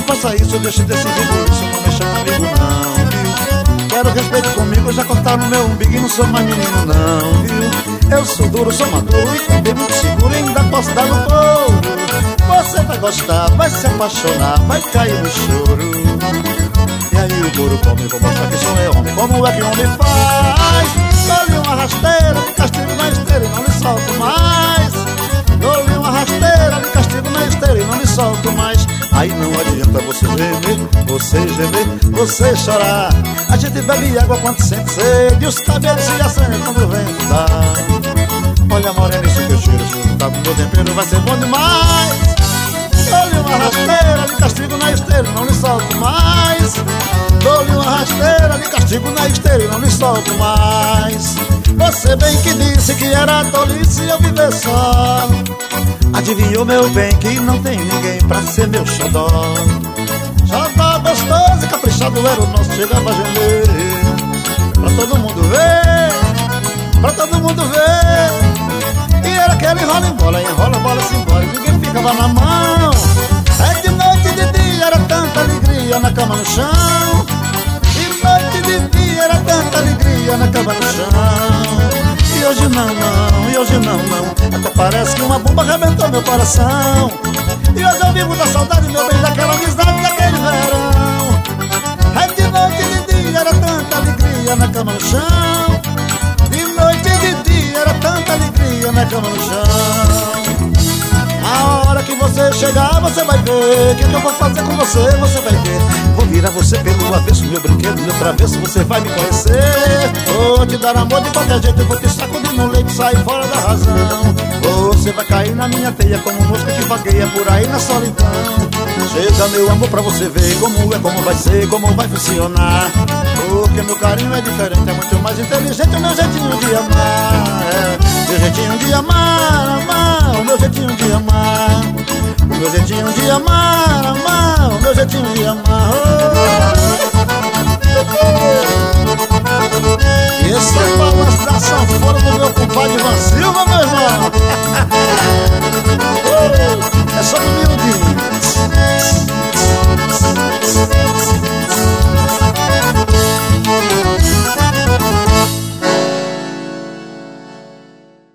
faça isso, deixe desse isso, não mexa comigo não, viu? Quero respeito comigo, já cortaram meu umbigo e não sou mais menino não, viu? Eu sou duro, sou maduro e também muito seguro, ainda posso dar no couro. Você vai gostar, vai se apaixonar, vai cair no choro. E aí o couro come, vou mostrar que sou eu homem. Como é que o homem faz? Dou-lhe uma rasteira, de castigo na esteira e não lhe solto mais. Dou-lhe uma rasteira, de castigo na esteira e não lhe solto mais. Aí não adianta você gemer, você chorar. A gente bebe água quando sente sede e os cabelos se acendem quando o vento dá. Olha morena, isso que eu cheiro, se tá com meu tempero vai ser bom demais. Dou-lhe uma rasteira, de castigo na esteira e não lhe solto mais. Dou-lhe uma rasteira, de castigo na esteira e não lhe solto mais. Você bem que disse que era tolice eu viver só. Adivinhou meu bem que não tem ninguém pra ser meu xodó. Xodó gostoso e caprichado era o nosso, chegava a gemer. Pra todo mundo ver, pra todo mundo ver. E era aquele enrola em bola, se embora, ninguém ficava na mão. É de noite e de dia era tanta alegria na cama no chão. De noite e de dia era tanta alegria na cama no chão. E hoje não, e hoje não. Até parece que uma bomba arrebentou meu coração. E hoje eu vivo da saudade, meu bem, daquela amizade, daquele verão. É de noite e de dia era tanta alegria na cama no chão. De noite e de dia era tanta alegria na cama no chão. A hora que você chegar, você vai ver. O que eu vou fazer com você, você vai ver. Vou virar você pelo avesso, meu brinquedo, meu travesso, você vai me conhecer. Vou te dar amor de qualquer jeito, eu vou te sacudir no leito, sair fora da razão. Você vai cair na minha teia como mosca que vagueia por aí na solidão. Chega meu amor pra você ver como é, como vai ser, como vai funcionar. Porque meu carinho é diferente, é muito mais inteligente o meu jeitinho de amar. Meu jeitinho de amar, amar, o meu jeitinho de amar. O meu jeitinho de amar, amar, o meu jeitinho de amar. E esse é palmas da sanfona